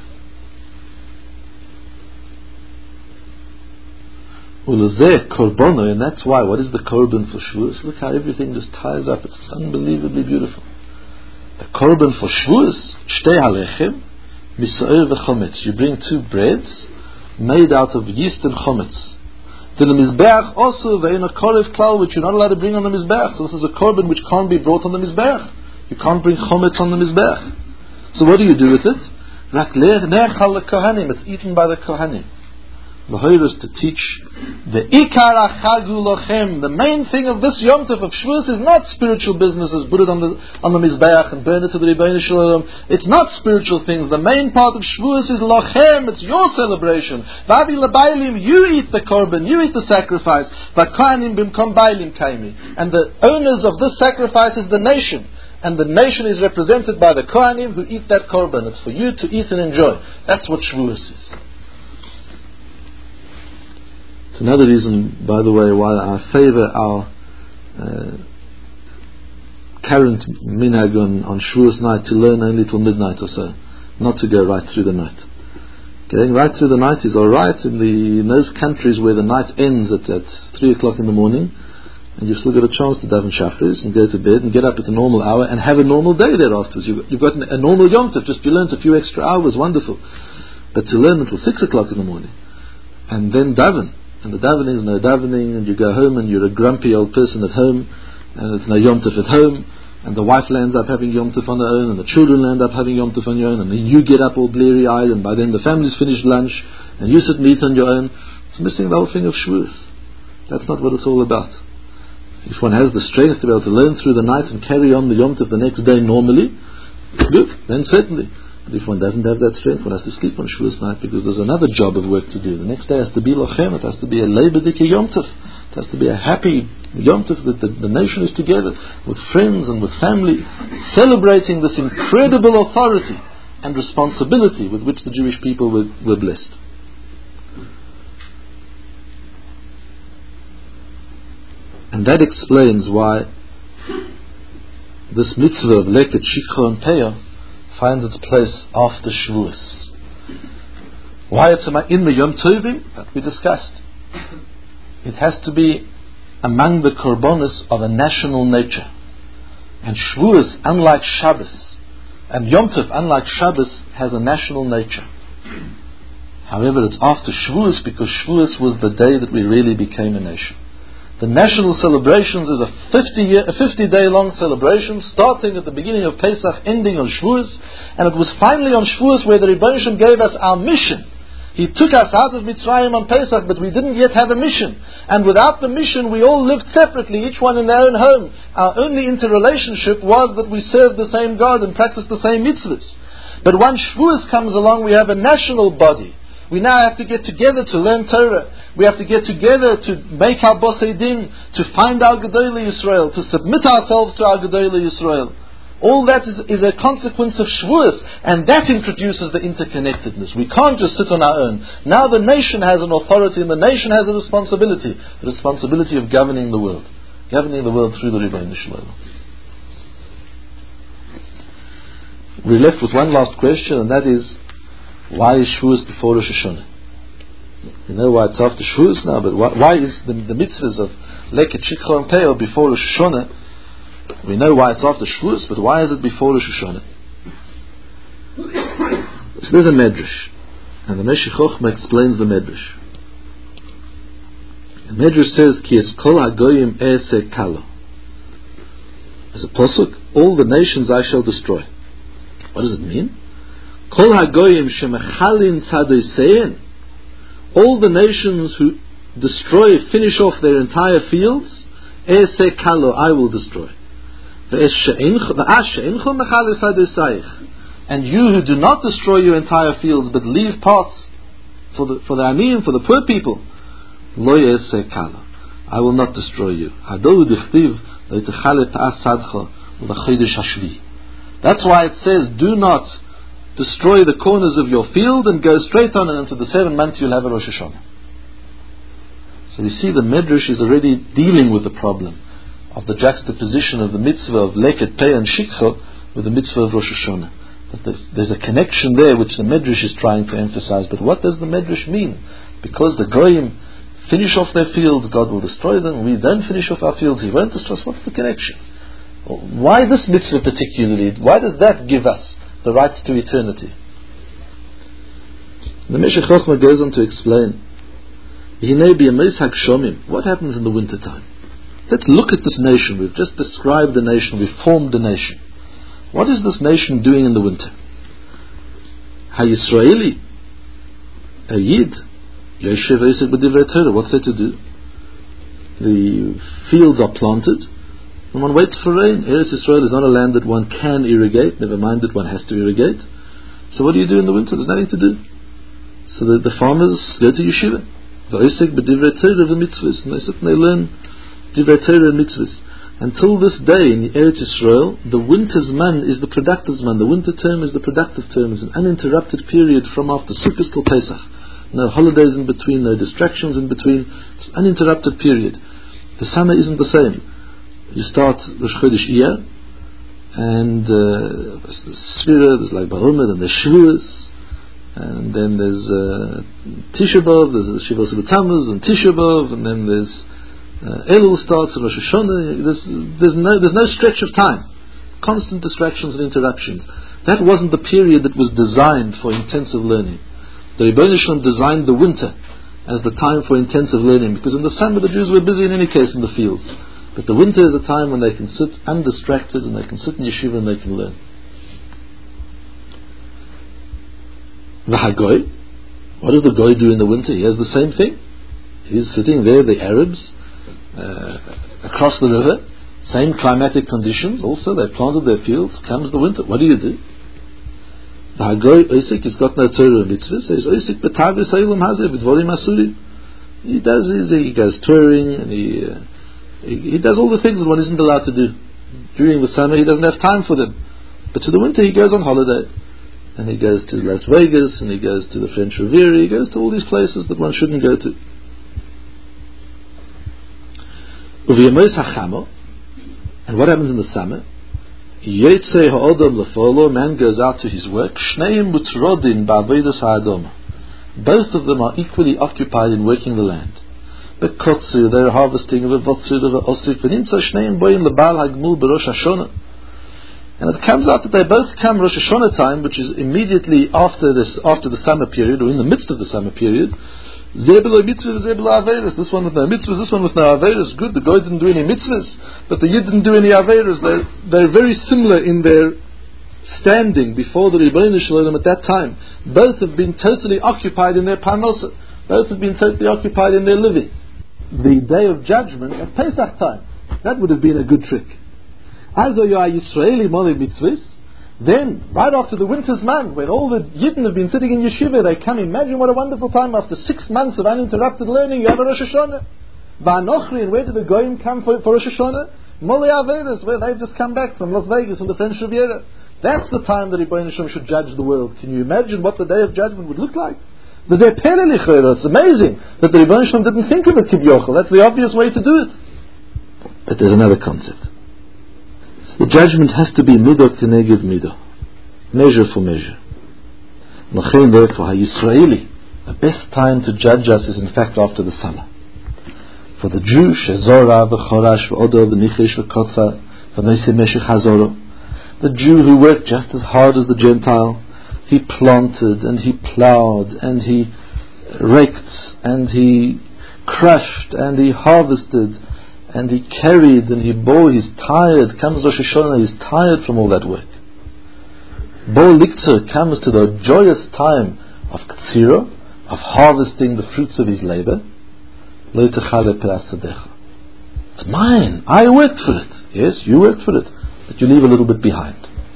And that's why, what is the korban for Shavuos? Look how everything just ties up. It's unbelievably beautiful. The korban for Shavuos, shtei halechem, miso'er v'chometz. You bring two breads made out of yeast and chometz. To the mizbeach also, ve'en a korev klal, which you're not allowed to bring on the mizbeach. So this is a korban which can't be brought on the mizbeach. You can't bring chometz on the mizbeach. So what do you do with it? Rak nechal lekohanim. It's eaten by the kohanim. The Hoyrus to teach the Ikar Achagu Lochem. The main thing of this Yom Tov of Shavuos is not spiritual businesses. Put it on the on the Mizbeach and burn it to the Ribono Shel Olam. It's not spiritual things. The main part of Shavuos is Lochem. It's your celebration. Vavi Labaylim, you eat the korban, you eat the sacrifice. Vakanim bimkom Bailim Kaimi. And the owners of this sacrifice is the nation. And the nation is represented by the Kohanim who eat that korban. It's for you to eat and enjoy. That's what Shavuos is. Another reason, by the way, why I favour our uh, current minhag on, on Shavuos night to learn only till midnight or so, not to go right through the night. Going right through the night is alright in the in those countries where the night ends at, at three o'clock in the morning. and you've still got a chance to daven Shachris and go to bed and get up at a normal hour and have a normal day there afterwards. You've, you've got a normal Yom Tov, just you learned a few extra hours, wonderful. But to learn until six o'clock in the morning, and then daven, and the davening is no davening, and you go home and you're a grumpy old person at home, and it's no Yom Tov at home, and the wife lands up having Yom Tov on her own, and the children land up having Yom Tov on your own, and then you get up all bleary-eyed, and by then the family's finished lunch, and you sit and eat on your own. It's missing the whole thing of Shavuos. That's not what it's all about. If one has the strength to be able to learn through the night and carry on the Yom Tov the next day normally, good, then certainly. But if one doesn't have that strength, one has to sleep on Shavuos night, because there's another job of work to do. The next day has to be lochem, it has to be a leibedike Yom Tov. It has to be a happy Yom Tov that the, the nation is together, with friends and with family, celebrating this incredible authority and responsibility with which the Jewish people were, were blessed. And that explains why this mitzvah of leket, shikha and peah finds its place after Shavuos. Why it's in the Yom Tovim, that we discussed. It has to be among the korbanos of a national nature. And Shavuos, unlike Shabbos, and Yom Tov, unlike Shabbos, has a national nature. However, it's after Shavuos, because Shavuos was the day that we really became a nation. The national celebrations is a fifty year, a fifty day long celebration, starting at the beginning of Pesach, ending on Shavuos, and it was finally on Shavuos where the Rebbeinu Shem gave us our mission. He took us out of Mitzrayim on Pesach, but we didn't yet have a mission. And without the mission, we all lived separately, each one in their own home. Our only interrelationship was that we served the same God and practiced the same mitzvahs. But once Shavuos comes along, we have a national body. We now have to get together to learn Torah. We have to get together to make our Bosei Din, to find our Gedolei Yisrael, to submit ourselves to our Gedolei Yisrael. All that is, is a consequence of Shavuos, and that introduces the interconnectedness. We can't just sit on our own. Now the nation has an authority, and the nation has a responsibility, the responsibility of governing the world, governing the world through the Rebbeinu Shalom. We're left with one last question, and that is, why is Shavuos before Rosh Hashanah? You know why it's after Shavuos now, but why, why is the, the mitzvahs of Leket, Shikha and Peah before Rosh Hashanah? We know why it's after Shavuos, but why is it before Rosh Hashanah? So there's a medrash, and the Meshech Chochmah explains the medrash. The medrash says, Ki es kol hagoyim e'aseh kalo. As a pasuk, all the nations I shall destroy. What does it mean? Kol hagoyim shemechalin tzadoseihen. All the nations who destroy, finish off their entire fields, e'aseh kalo, I will destroy. And you who do not destroy your entire fields but leave parts for the for the aniyim, for the poor people, lo yeseh kala, I will not destroy you. That's why it says, do not destroy the corners of your field and go straight on, and into the seventh month you'll have a Rosh Hashanah. So you see, the Medrash is already dealing with the problem of the juxtaposition of the mitzvah of Leket, Peah and Shikha with the mitzvah of Rosh Hashanah. That there's, there's a connection there which the Medrash is trying to emphasize. But what does the Medrash mean? Because the Goyim finish off their fields, God will destroy them. We don't finish off our fields, He won't destroy us. What's the connection? Why this mitzvah particularly? Why does that give us the rights to eternity? The Meshech Chochmah goes on to explain, what happens in the winter time? Let's look at this nation. We've just described the nation. We've formed the nation. What is this nation doing in the winter? Ha-Yisraeli, a Yid, Yoshev Esek B'divrei Torah. What's there to do? The fields are planted, and one waits for rain. Eretz Yisrael is not a land that one can irrigate, never mind that one has to irrigate. So what do you do in the winter? There's nothing to do. So the, the farmers go to yeshiva. V'esek B'divrei Torah the mitzvahs, and they sit and they learn Divrei Torah and mitzvahs. Until this day in Eretz Yisrael, the winter's man is the productive man. The winter term is the productive term. It's an uninterrupted period from after Sukkot till Pesach. No holidays in between, no distractions in between. It's an uninterrupted period. The summer isn't the same. You start Rosh Chodesh Iyar, and uh, Sfira, there's like Baromer, and there's Shavuos, and then there's uh, Tisha B'Av, there's Shiva Tammuz and Tisha B'Av, and then there's Uh, Elul starts in Rosh Hashanah. There's, there's, no, there's no stretch of time. Constant distractions and interruptions. That wasn't the period that was designed for intensive learning. The Rebbeinu Shalom designed the winter as the time for intensive learning, because in the summer the Jews were busy in any case in the fields. But the winter is a time when they can sit undistracted and they can sit in yeshiva and they can learn. The Hagoy, what does the Goy do in the winter? He has the same thing. He's sitting there, the Arabs, uh, across the river, same climatic conditions, also they planted their fields, comes the winter, what do you do? The Hagoy Oisik, he's got no Torah mitzvah, says Oisik b'tavi sa'ilam hazeh b'dvorim asuri. He does his, he goes touring, and he, uh, he he does all the things that one isn't allowed to do. During the summer he doesn't have time for them, but to the winter he goes on holiday, and he goes to Las Vegas, and he goes to the French Riviera, he goes to all these places that one shouldn't go to. Uv'yemois hachamo, and what happens in the summer? Yetzei ha'odam lefolo, man goes out to his work. Shneim mutrodin ba'avodas ha'adam. Both of them are equally occupied in working the land. Bekotzu, they're harvesting of a votzud of a osif, and imtza shneim boim lebal hagmul berosh Hashanah. And it comes out that they both come Rosh Hashanah time, which is immediately after this, after the summer period, or in the midst of the summer period. This one with no mitzvahs, this one with no averos. Good, the guy didn't do any mitzvahs, but the Yid didn't do any averos. They're, they're very similar in their standing before the Rebbeinu Shalom at that time. Both have been totally occupied in their parnasa. Both have been totally occupied in their living. The day of judgment at Pesach time, that would have been a good trick. As you are Yisraeli moli mitzvahs, then, right after the winter's man, when all the Yidden have been sitting in yeshiva, they come. Imagine what a wonderful time after six months of uninterrupted learning. You have a Rosh Hashanah. Va'anochri, and where did the Goyim come for, for Rosh Hashanah? Moli Averos, where they've just come back from Las Vegas, from the French Riviera. That's the time that Rebbeinu Shalom should judge the world. Can you imagine what the day of judgment would look like? It's amazing that the Rebbeinu Shalom didn't think of it kibyochel. That's the obvious way to do it. But there's another concept. The judgment has to be midah keneged midah, measure for measure. L'chein, therefore, HaYisraeli, the best time to judge us is in fact after the summer. For the Jew, shezora v'chorash v'odo v'nichesh v'kotza v'noiseh meshech hazoro, the Jew who worked just as hard as the Gentile, he planted and he plowed and he raked and he crushed and he harvested and he carried and he bore, he's tired. Comes Rosh Hashanah, he's tired from all that work. Bo Liktzer comes to the joyous time of Ktsira, of harvesting the fruits of his labor. Lo techale perasadecha. It's mine. I worked for it. Yes, you worked for it, but you leave a little bit behind.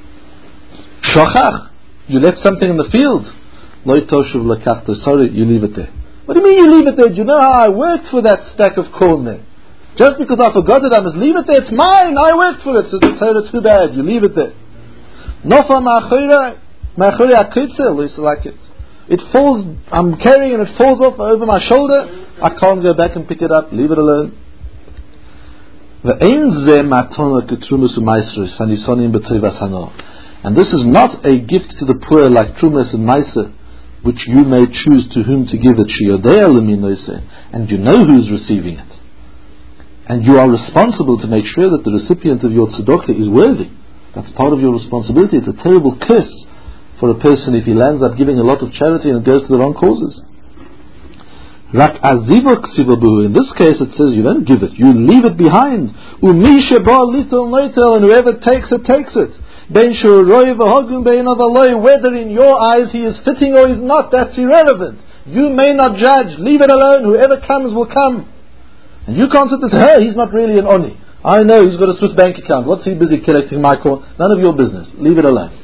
Shochach, you left something in the field. Lo toshuv lekachta. Sorry, you leave it there. What do you mean you leave it there? Do you know how I worked for that stack of corn there? Just because I forgot it, I must leave it there. It's mine. I worked for it. So the Torah, too bad. You leave it there. Nofa ma'achira, ma'achira akitzel, it's like it. It falls, I'm carrying and it falls off over my shoulder. I can't go back and pick it up. Leave it alone. And this is not a gift to the poor like Trumas and Maisa, which you may choose to whom to give it. And you know who's receiving it. And you are responsible to make sure that the recipient of your tzedakah is worthy. That's part of your responsibility. It's a terrible curse for a person if he lands up giving a lot of charity and it goes to the wrong causes. In this case it says you don't give it, you leave it behind. And whoever takes it, takes it. Whether in your eyes he is fitting or is not, that's irrelevant. You may not judge, leave it alone. Whoever comes will come. And you can't sit and say, hey, he's not really an Oni. I know he's got a Swiss bank account. What's he busy collecting my coin? None of your business. Leave it alone.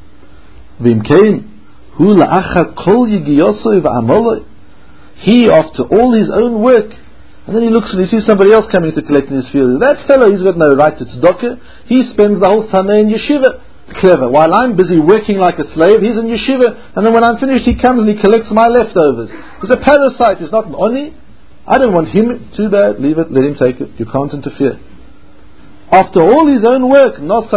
He, after all his own work, and then he looks and he sees somebody else coming to collect in his field. That fellow, he's got no right to tzedakah. He spends the whole summer in yeshiva. Clever. While I'm busy working like a slave, he's in yeshiva. And then when I'm finished, he comes and he collects my leftovers. He's a parasite. He's not an Oni. I don't want him. Too bad. Leave it. Let him take it. You can't interfere. After all his own work,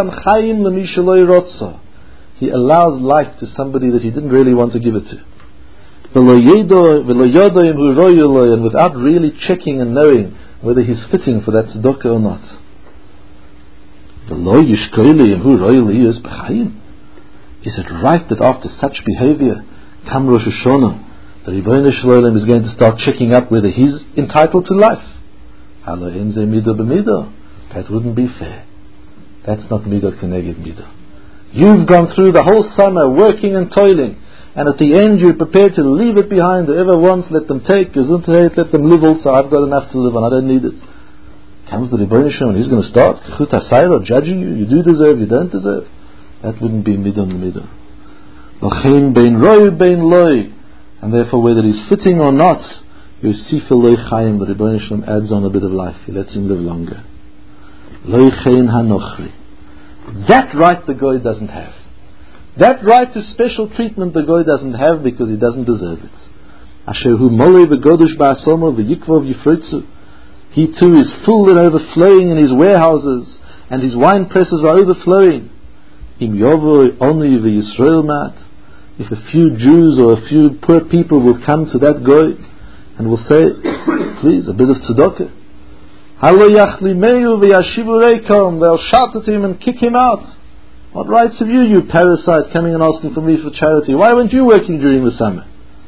he allows life to somebody that he didn't really want to give it to. And without really checking and knowing whether he's fitting for that tzedakah or not. The lo yishkoili who royally is b'chaim. Is it right that after such behavior, come Rosh Hashanah, the Ribono Shel Olam is going to start checking up whether he's entitled to life? Halo enze midah b'midah. That wouldn't be fair. That's not midah keneged midah. You've gone through the whole summer working and toiling, and at the end you're prepared to leave it behind. Whoever wants, let them take. Gesundheit, let them live also. I've got enough to live on. I don't need it. Comes the Ribono Shel Olam and he's going to start Chut HaSayra, judging you. You do deserve, you don't deserve. That wouldn't be midah midah. L'chein bein roi bein loi. And therefore, whether he's fitting or not, Yosif Eloi Chaim, the Ribono Shel Olam adds on a bit of life. He lets him live longer. Loi chein hanochri. That right the Goy doesn't have. That right to special treatment the Goy doesn't have because he doesn't deserve it. Asher hu molei v'godush ba'asomo v'yikvov yifritzu. He too is full and overflowing in his warehouses, and his wine presses are overflowing. Im yovo oni v'Yisrael mat. If a few Jews or a few poor people will come to that Goy and will say, please, a bit of tzedakah. Halo yachlimeyu v'yashivu reikom. They'll shout at him and kick him out. What rights have you, you parasite, coming and asking for me for charity? Why weren't you working during the summer?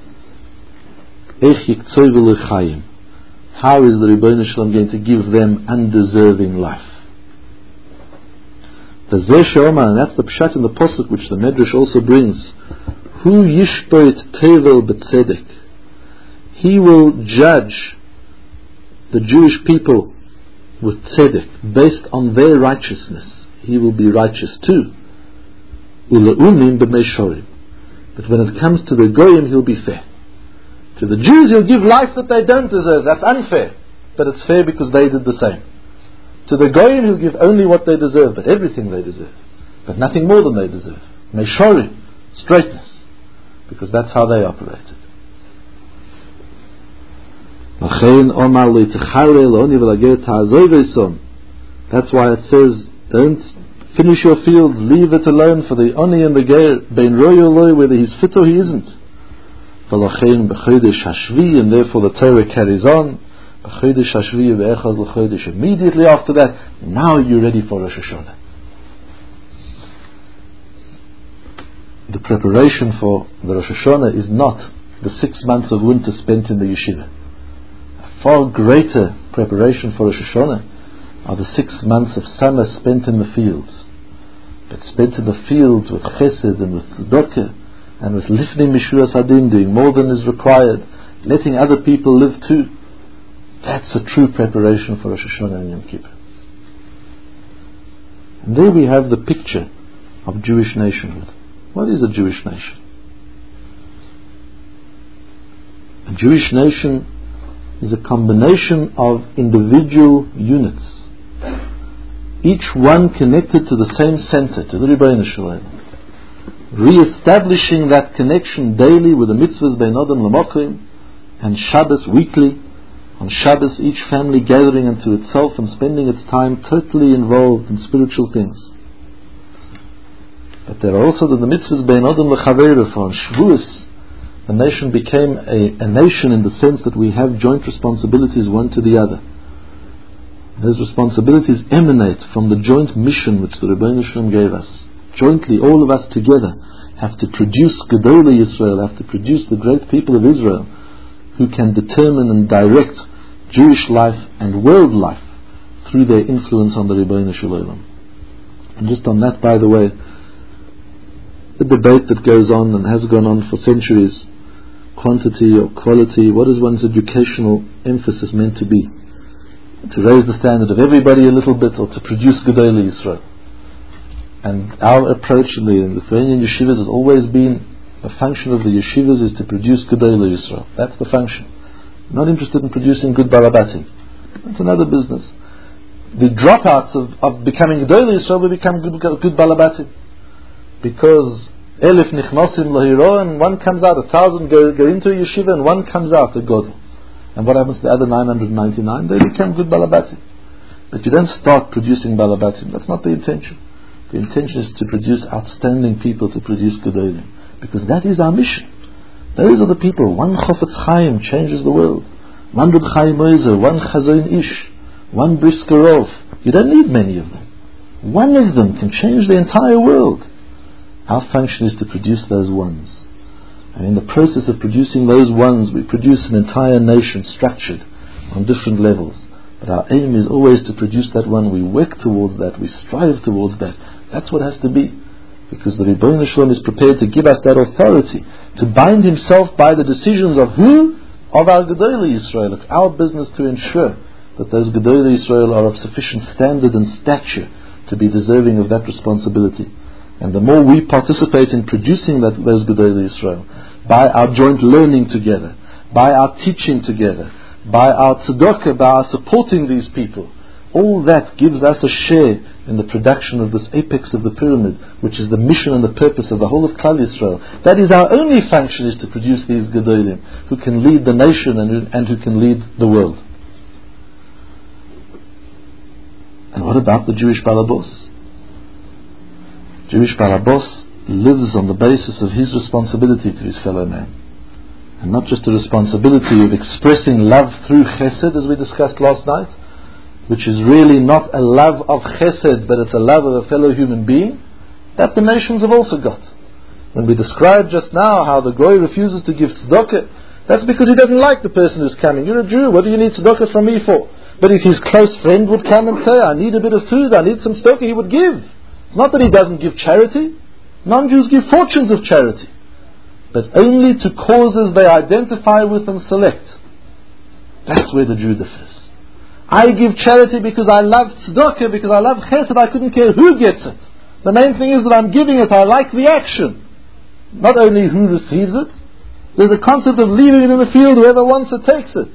Ech yiktzoy v'lechayim. How is the Ribono Shel Olam going to give them undeserving life? The Zeh She'omar, and that's the pshat in the posuk which the Medrash also brings. Hu yishpoit tevel b'tzedek. He will judge the Jewish people with tzedek, based on their righteousness. He will be righteous too. Ule'umim b'meishorim. But when it comes to the Goyim, he'll be fair. To the Jews, he'll give life that they don't deserve. That's unfair. But it's fair because they did the same. To the Goyim, he'll give only what they deserve, but everything they deserve. But nothing more than they deserve. Meishorim, straightness. Because that's how they operated. That's why it says, don't finish your field, leave it alone for the Oni and the Ger, bein roy or loy, whether he's fit or he isn't. And therefore the Torah carries on. Immediately after that, now you're ready for Rosh Hashanah. The preparation for the Rosh Hashanah is not the six months of winter spent in the yeshiva. A far greater preparation for Rosh Hashanah are the six months of summer spent in the fields. But spent in the fields with chesed and with tzedakah, and with lifnim mishuas hadin, doing more than is required, letting other people live too. That's a true preparation for Rosh Hashanah and Yom Kippur. And there we have the picture of Jewish nationhood. What is a Jewish nation? A Jewish nation is a combination of individual units, each one connected to the same center, to the Ribono Shel Olam, re-establishing that connection daily with the mitzvahs bein Adam l'mokim, and Shabbos weekly. On Shabbos, each family gathering unto itself and spending its time totally involved in spiritual things. But there are also the, the mitzvahs bein Adam l'chaveiro. For on Shavuos, the nation became a, a nation in the sense that we have joint responsibilities one to the other. Those responsibilities emanate from the joint mission which the Ribono Shel Olam gave us. Jointly, all of us together have to produce Gedolei Yisrael, have to produce the great people of Israel, who can determine and direct Jewish life and world life through their influence on the Ribono Shel Olam. And just on that, by the way, the debate that goes on and has gone on for centuries, quantity or quality, what is one's educational emphasis meant to be? To raise the standard of everybody a little bit, or to produce Gedolei Yisrael? And our approach in the Lithuanian yeshivas has always been, the function of the yeshivas is to produce Gedolei Yisrael. That's the function. Not interested in producing good balabatim. That's another business. The dropouts of, of becoming Gedolei Yisrael will become good, good balabatim. Because elif nichnosim lahiro, and one comes out, a thousand go, go into a yeshiva, and one comes out a godel. And what happens to the other nine hundred ninety-nine? They become good balabatim. But you don't start producing balabatim. That's not the intention. The intention is to produce outstanding people, to produce Gedolim, because that is our mission. Those are the people. One Chofetz Chaim changes the world. One Reb Chaim Ozer, one Chazon Ish. one Briskerov. You don't need many of them. One of them can change the entire world. Our function is to produce those ones. And in the process of producing those ones, we produce an entire nation structured on different levels. But our aim is always to produce that one. We work towards that. We strive towards that. That's what has to be. Because the Ribono Shel Olam is prepared to give us that authority to bind himself by the decisions of who? Of our Gedolei Yisrael. It's our business to ensure that those Gedolei Yisrael are of sufficient standard and stature to be deserving of that responsibility. And the more we participate in producing that, those Gedolei Yisrael, by our joint learning together, by our teaching together, by our tzedakah, by our supporting these people, all that gives us a share in the production of this apex of the pyramid, which is the mission and the purpose of the whole of Klal Yisrael. That is our only function, is to produce these Gedolim, who can lead the nation and who, and who can lead the world. And what about the Jewish Balabos? Jewish Balabos lives on the basis of his responsibility to his fellow man. And not just a responsibility of expressing love through chesed, as we discussed last night, which is really not a love of chesed, but it's a love of a fellow human being, that the nations have also got. When we described just now how the Goy refuses to give tzedakah, that's because he doesn't like the person who's coming. You're a Jew, what do you need tzedakah from me for? But if his close friend would come and say, I need a bit of food, I need some tzedakah, he would give. It's not that he doesn't give charity. Non-Jews give fortunes of charity, but only to causes they identify with and select. That's where the Jew differs. I give charity because I love tzedakah, because I love chesed, I couldn't care who gets it. The main thing is that I'm giving it, I like the action. Not only who receives it, there's a concept of leaving it in the field, whoever wants it takes it.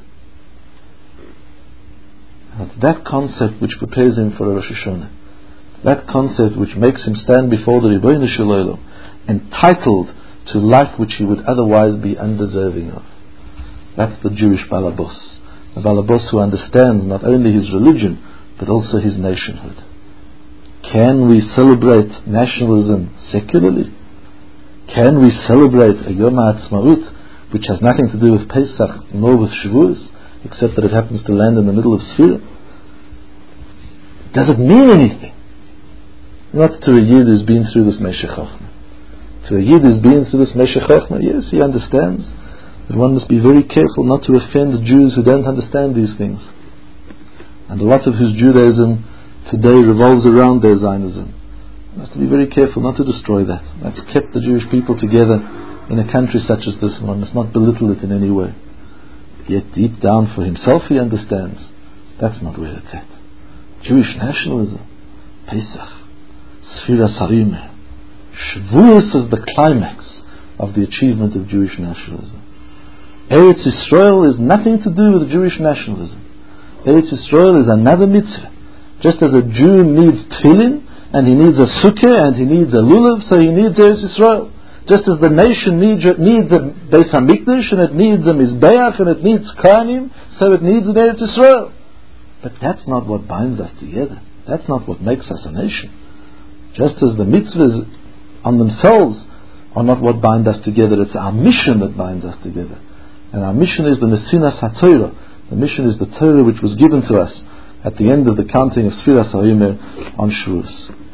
And it's that concept which prepares him for a Rosh Hashanah. That concept which makes him stand before the Ribono Shel Olam, entitled to life which he would otherwise be undeserving of. That's the Jewish Balabos. The Balabos who understands not only his religion, but also his nationhood. Can we celebrate nationalism secularly? Can we celebrate a Yom HaAtzmaut which has nothing to do with Pesach nor with Shavuos, except that it happens to land in the middle of Sfira? Does it mean anything? Not to a Yid who's been through this Meshech Chochmah. To a Yid who's been through this Meshech Chochmah, yes, he understands that one must be very careful not to offend Jews who don't understand these things. And a lot of whose Judaism today revolves around their Zionism. One has to be very careful not to destroy that. That's kept the Jewish people together in a country such as this. One must not belittle it in any way. Yet deep down for himself he understands that's not where it's at. Jewish nationalism, Pesach, Sfira Sarimeh, Shavuos is the climax of the achievement of Jewish nationalism. Eretz Yisrael is nothing to do with Jewish nationalism. Eretz Yisrael is another mitzvah. Just as a Jew needs tefillin, and he needs a sukkah, and he needs a lulav, so he needs Eretz Yisrael. Just as the nation needs, needs a Beis HaMikdash, and it needs a Mizbeach, and it needs Kohanim, so it needs an Eretz Yisrael. But that's not what binds us together. That's not what makes us a nation. Just as the mitzvahs on themselves are not what bind us together, it's our mission that binds us together. And our mission is the Mesinas HaTorah. The mission is the Torah which was given to us at the end of the counting of Sfiras HaYomer on Shavuos.